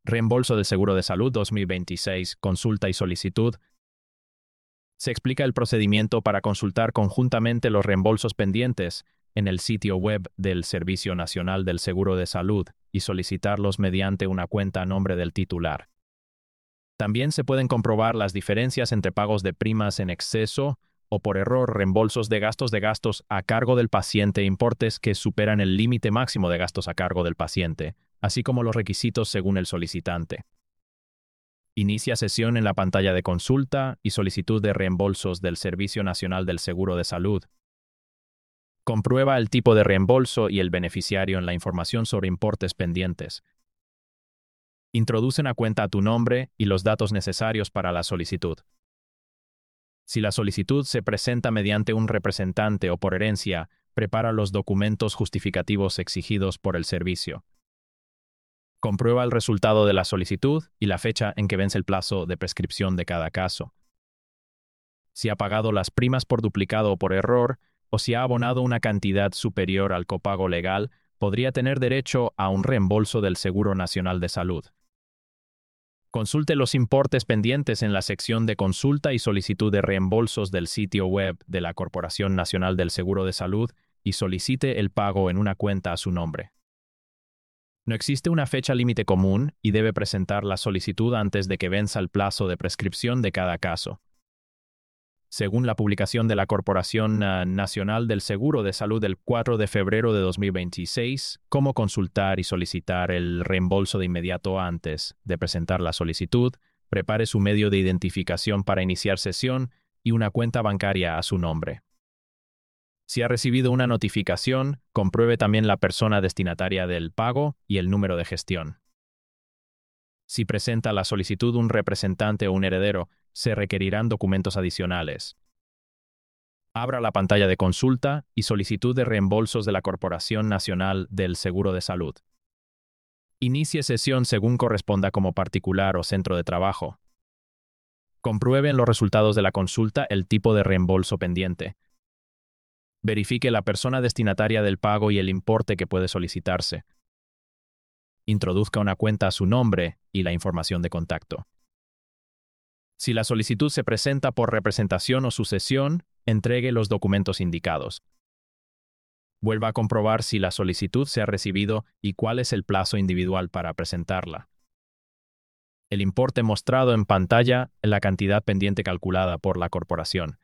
Reembolso del Seguro de Salud 2026, consulta y solicitud. Se explica el procedimiento para consultar conjuntamente los reembolsos pendientes en el sitio web del Servicio Nacional del Seguro de Salud y solicitarlos mediante una cuenta a nombre del titular. También se pueden comprobar las diferencias entre pagos de primas en exceso o por error reembolsos de gastos a cargo del paciente e importes que superan el límite máximo de gastos a cargo del paciente, así como los requisitos según el solicitante. Inicia sesión en la pantalla de consulta y solicitud de reembolsos del Servicio Nacional del Seguro de Salud. Comprueba el tipo de reembolso y el beneficiario en la información sobre importes pendientes. Introduce una cuenta a tu nombre y los datos necesarios para la solicitud. Si la solicitud se presenta mediante un representante o por herencia, prepara los documentos justificativos exigidos por el servicio. Comprueba el resultado de la solicitud y la fecha en que vence el plazo de prescripción de cada caso. Si ha pagado las primas por duplicado o por error, o si ha abonado una cantidad superior al copago legal, podría tener derecho a un reembolso del Seguro Nacional de Salud. Consulte los importes pendientes en la sección de consulta y solicitud de reembolsos del sitio web de la Corporación Nacional del Seguro de Salud y solicite el pago en una cuenta a su nombre. No existe una fecha límite común y debe presentar la solicitud antes de que venza el plazo de prescripción de cada caso. Según la publicación de la Corporación Nacional del Seguro de Salud del 4 de febrero de 2026, cómo consultar y solicitar el reembolso de inmediato antes de presentar la solicitud, prepare su medio de identificación para iniciar sesión y una cuenta bancaria a su nombre. Si ha recibido una notificación, compruebe también la persona destinataria del pago y el número de gestión. Si presenta la solicitud un representante o un heredero, se requerirán documentos adicionales. Abra la pantalla de consulta y solicitud de reembolsos de la Corporación Nacional del Seguro de Salud. Inicie sesión según corresponda como particular o centro de trabajo. Compruebe en los resultados de la consulta el tipo de reembolso pendiente. Verifique la persona destinataria del pago y el importe que puede solicitarse. Introduzca una cuenta a su nombre y la información de contacto. Si la solicitud se presenta por representación o sucesión, entregue los documentos indicados. Vuelva a comprobar si la solicitud se ha recibido y cuál es el plazo individual para presentarla. El importe mostrado en pantalla es la cantidad pendiente calculada por la corporación.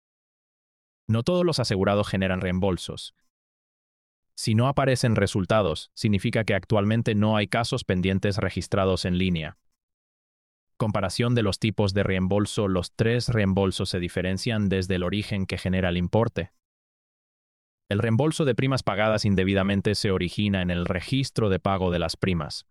No todos los asegurados generan reembolsos. Si no aparecen resultados, significa que actualmente no hay casos pendientes registrados en línea. Comparación de los tipos de reembolso. Los 3 reembolsos se diferencian desde el origen que genera el importe. El reembolso de primas pagadas indebidamente se origina en el registro de pago de las primas.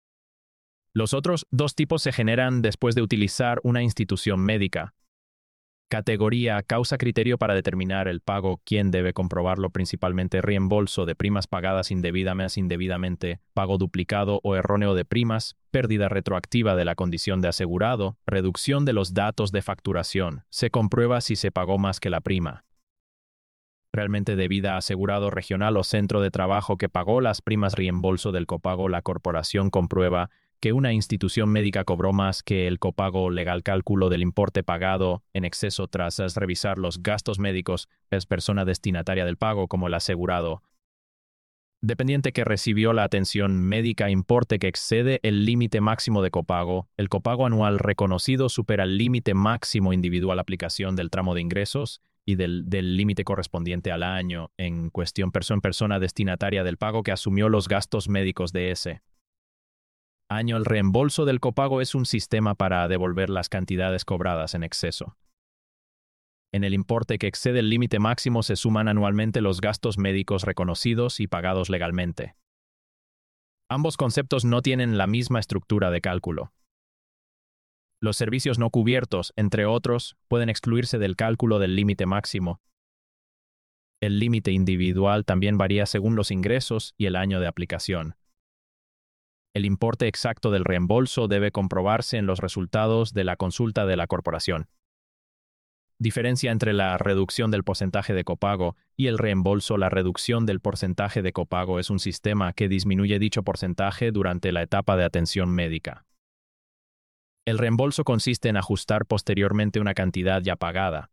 Los otros 2 tipos se generan después de utilizar una institución médica. Categoría causa criterio para determinar el pago. ¿Quién debe comprobarlo? Principalmente reembolso de primas pagadas indebidamente, pago duplicado o erróneo de primas, pérdida retroactiva de la condición de asegurado, reducción de los datos de facturación. Se comprueba si se pagó más que la prima realmente debida a asegurado regional o centro de trabajo que pagó las primas. Reembolso del copago. La corporación comprueba que una institución médica cobró más que el copago legal. Cálculo del importe pagado en exceso tras revisar los gastos médicos. Es persona destinataria del pago como el asegurado. Dependiente que recibió la atención médica. Importe que excede el límite máximo de copago. El copago anual reconocido supera el límite máximo individual. Aplicación del tramo de ingresos y del límite correspondiente al año en cuestión. Persona destinataria del pago que asumió los gastos médicos de ese año. El reembolso del copago es un sistema para devolver las cantidades cobradas en exceso. En el importe que excede el límite máximo se suman anualmente los gastos médicos reconocidos y pagados legalmente. Ambos conceptos no tienen la misma estructura de cálculo. Los servicios no cubiertos, entre otros, pueden excluirse del cálculo del límite máximo. El límite individual también varía según los ingresos y el año de aplicación. El importe exacto del reembolso debe comprobarse en los resultados de la consulta de la corporación. Diferencia entre la reducción del porcentaje de copago y el reembolso. La reducción del porcentaje de copago es un sistema que disminuye dicho porcentaje durante la etapa de atención médica. El reembolso consiste en ajustar posteriormente una cantidad ya pagada.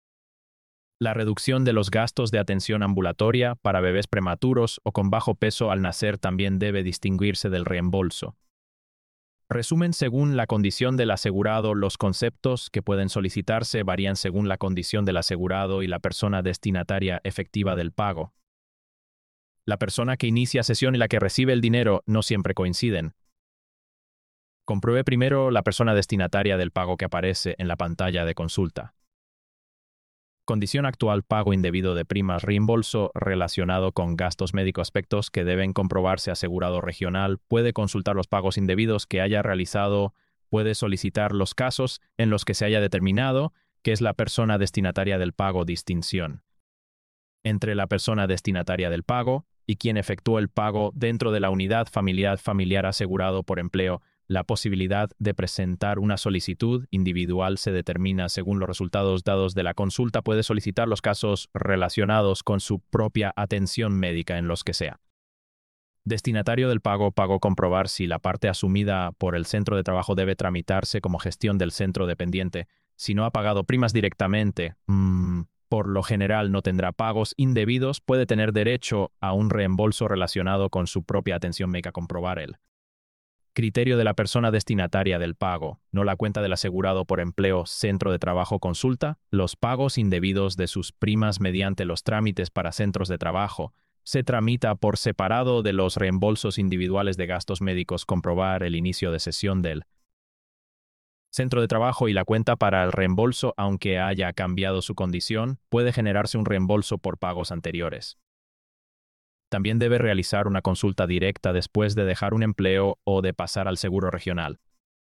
La reducción de los gastos de atención ambulatoria para bebés prematuros o con bajo peso al nacer también debe distinguirse del reembolso. Resumen: según la condición del asegurado, los conceptos que pueden solicitarse varían según la condición del asegurado y la persona destinataria efectiva del pago. La persona que inicia sesión y la que recibe el dinero no siempre coinciden. Compruebe primero la persona destinataria del pago que aparece en la pantalla de consulta. Condición actual: pago indebido de primas, reembolso relacionado con gastos médicos. Aspectos que deben comprobarse: asegurado regional puede consultar los pagos indebidos que haya realizado, puede solicitar los casos en los que se haya determinado que es la persona destinataria del pago. Distinción entre la persona destinataria del pago y quien efectuó el pago dentro de la unidad familiar asegurado por empleo. La posibilidad de presentar una solicitud individual se determina según los resultados dados de la consulta. Puede solicitar los casos relacionados con su propia atención médica en los que sea. Destinatario del pago: pago comprobar si la parte asumida por el centro de trabajo debe tramitarse como gestión del centro dependiente. Si no ha pagado primas directamente, por lo general no tendrá pagos indebidos. Puede tener derecho a un reembolso relacionado con su propia atención médica. Comprobar el criterio de la persona destinataria del pago, no la cuenta del asegurado por empleo, centro de trabajo. Consulta los pagos indebidos de sus primas mediante los trámites para centros de trabajo. Se tramita por separado de los reembolsos individuales de gastos médicos. Comprobar el inicio de sesión del centro de trabajo y la cuenta para el reembolso. Aunque haya cambiado su condición, puede generarse un reembolso por pagos anteriores. También debe realizar una consulta directa después de dejar un empleo o de pasar al seguro regional.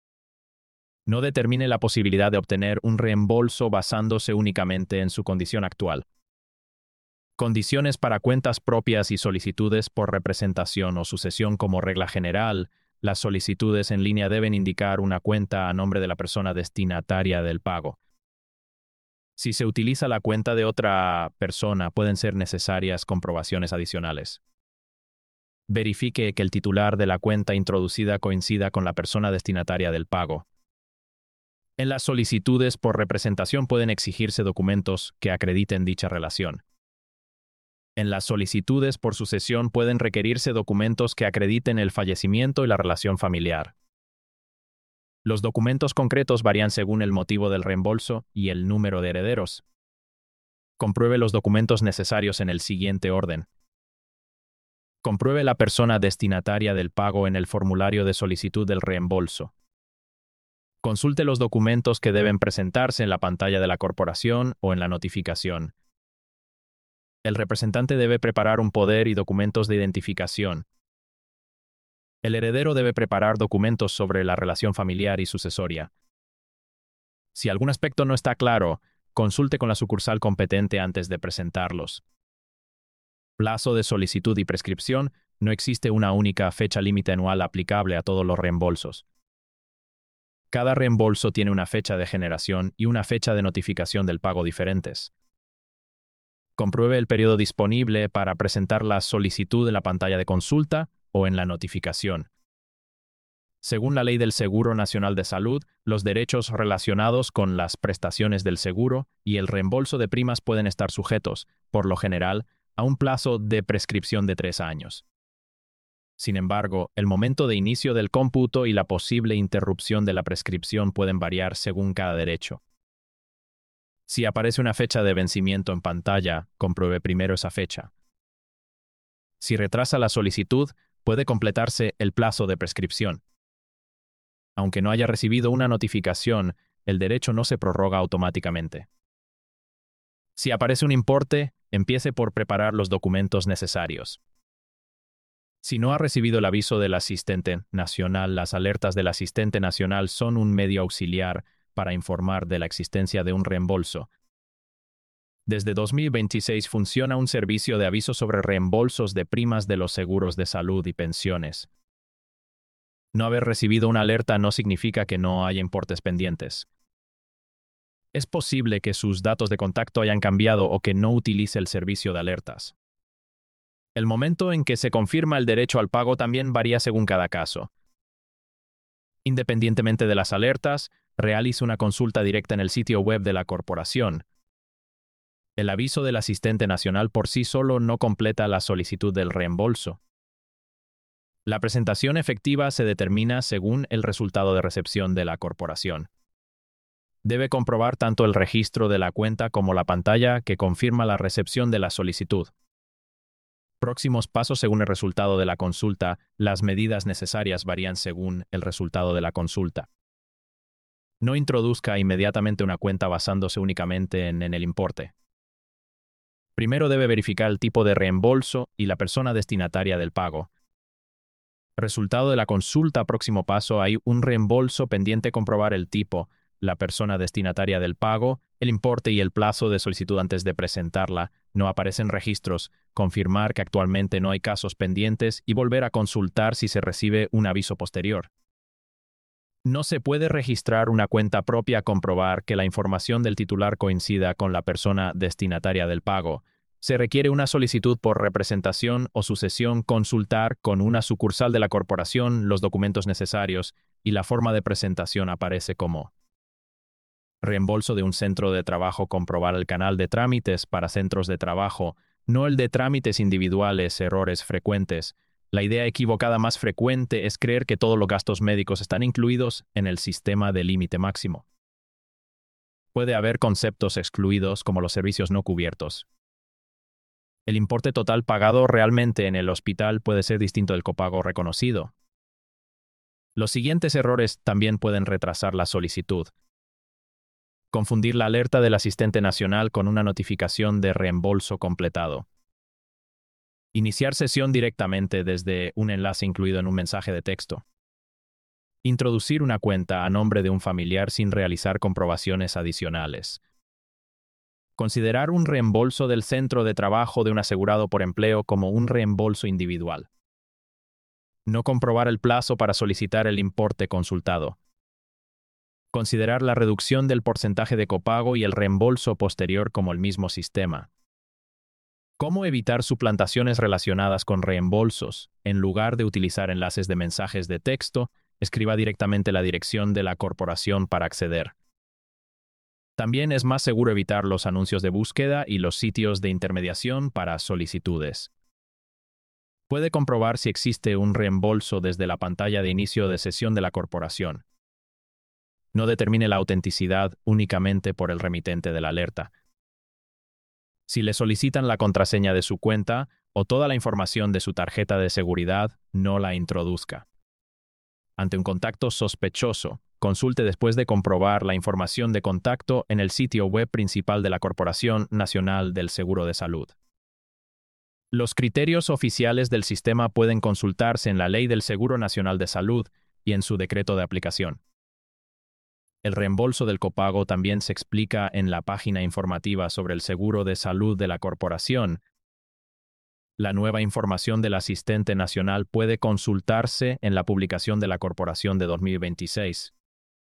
No determine la posibilidad de obtener un reembolso basándose únicamente en su condición actual. Condiciones para cuentas propias y solicitudes por representación o sucesión. Como regla general, las solicitudes en línea deben indicar una cuenta a nombre de la persona destinataria del pago. Si se utiliza la cuenta de otra persona, pueden ser necesarias comprobaciones adicionales. Verifique que el titular de la cuenta introducida coincida con la persona destinataria del pago. En las solicitudes por representación pueden exigirse documentos que acrediten dicha relación. En las solicitudes por sucesión pueden requerirse documentos que acrediten el fallecimiento y la relación familiar. Los documentos concretos varían según el motivo del reembolso y el número de herederos. Compruebe los documentos necesarios en el siguiente orden. Compruebe la persona destinataria del pago en el formulario de solicitud del reembolso. Consulte los documentos que deben presentarse en la pantalla de la corporación o en la notificación. El representante debe preparar un poder y documentos de identificación. El heredero debe preparar documentos sobre la relación familiar y sucesoria. Si algún aspecto no está claro, consulte con la sucursal competente antes de presentarlos. Plazo de solicitud y prescripción: no existe una única fecha límite anual aplicable a todos los reembolsos. Cada reembolso tiene una fecha de generación y una fecha de notificación del pago diferentes. Compruebe el periodo disponible para presentar la solicitud en la pantalla de consulta o en la notificación. Según la Ley del Seguro Nacional de Salud, los derechos relacionados con las prestaciones del seguro y el reembolso de primas pueden estar sujetos, por lo general, a un plazo de prescripción de 3 años. Sin embargo, el momento de inicio del cómputo y la posible interrupción de la prescripción pueden variar según cada derecho. Si aparece una fecha de vencimiento en pantalla, compruebe primero esa fecha. Si retrasa la solicitud, puede completarse el plazo de prescripción. Aunque no haya recibido una notificación, el derecho no se prorroga automáticamente. Si aparece un importe, empiece por preparar los documentos necesarios. Si no ha recibido el aviso del asistente nacional, las alertas del asistente nacional son un medio auxiliar para informar de la existencia de un reembolso. Desde 2026 funciona un servicio de aviso sobre reembolsos de primas de los seguros de salud y pensiones. No haber recibido una alerta no significa que no haya importes pendientes. Es posible que sus datos de contacto hayan cambiado o que no utilice el servicio de alertas. El momento en que se confirma el derecho al pago también varía según cada caso. Independientemente de las alertas, realice una consulta directa en el sitio web de la corporación. El aviso del asistente nacional por sí solo no completa la solicitud del reembolso. La presentación efectiva se determina según el resultado de recepción de la corporación. Debe comprobar tanto el registro de la cuenta como la pantalla que confirma la recepción de la solicitud. Próximos pasos según el resultado de la consulta. Las medidas necesarias varían según el resultado de la consulta. No introduzca inmediatamente una cuenta basándose únicamente en el importe. Primero debe verificar el tipo de reembolso y la persona destinataria del pago. Resultado de la consulta. Próximo paso, hay un reembolso pendiente. Comprobar el tipo, la persona destinataria del pago, el importe y el plazo de solicitud antes de presentarla. No aparecen registros. Confirmar que actualmente no hay casos pendientes y volver a consultar si se recibe un aviso posterior. No se puede registrar una cuenta propia. Comprobar que la información del titular coincida con la persona destinataria del pago. Se requiere una solicitud por representación o sucesión. Consultar con una sucursal de la corporación los documentos necesarios y la forma de presentación aparece como reembolso de un centro de trabajo. Comprobar el canal de trámites para centros de trabajo, no el de trámites individuales. Errores frecuentes. La idea equivocada más frecuente es creer que todos los gastos médicos están incluidos en el sistema de límite máximo. Puede haber conceptos excluidos como los servicios no cubiertos. El importe total pagado realmente en el hospital puede ser distinto del copago reconocido. Los siguientes errores también pueden retrasar la solicitud. Confundir la alerta del asistente nacional con una notificación de reembolso completado. Iniciar sesión directamente desde un enlace incluido en un mensaje de texto. Introducir una cuenta a nombre de un familiar sin realizar comprobaciones adicionales. Considerar un reembolso del centro de trabajo de un asegurado por empleo como un reembolso individual. No comprobar el plazo para solicitar el importe consultado. Considerar la reducción del porcentaje de copago y el reembolso posterior como el mismo sistema. ¿Cómo evitar suplantaciones relacionadas con reembolsos? En lugar de utilizar enlaces de mensajes de texto, escriba directamente la dirección de la corporación para acceder. También es más seguro evitar los anuncios de búsqueda y los sitios de intermediación para solicitudes. Puede comprobar si existe un reembolso desde la pantalla de inicio de sesión de la corporación. No determine la autenticidad únicamente por el remitente de la alerta. Si le solicitan la contraseña de su cuenta o toda la información de su tarjeta de seguridad, no la introduzca. Ante un contacto sospechoso, consulte después de comprobar la información de contacto en el sitio web principal de la Corporación Nacional del Seguro de Salud. Los criterios oficiales del sistema pueden consultarse en la Ley del Seguro Nacional de Salud y en su decreto de aplicación. El reembolso del copago también se explica en la página informativa sobre el seguro de salud de la corporación. La nueva información del asistente nacional puede consultarse en la publicación de la corporación de 2026.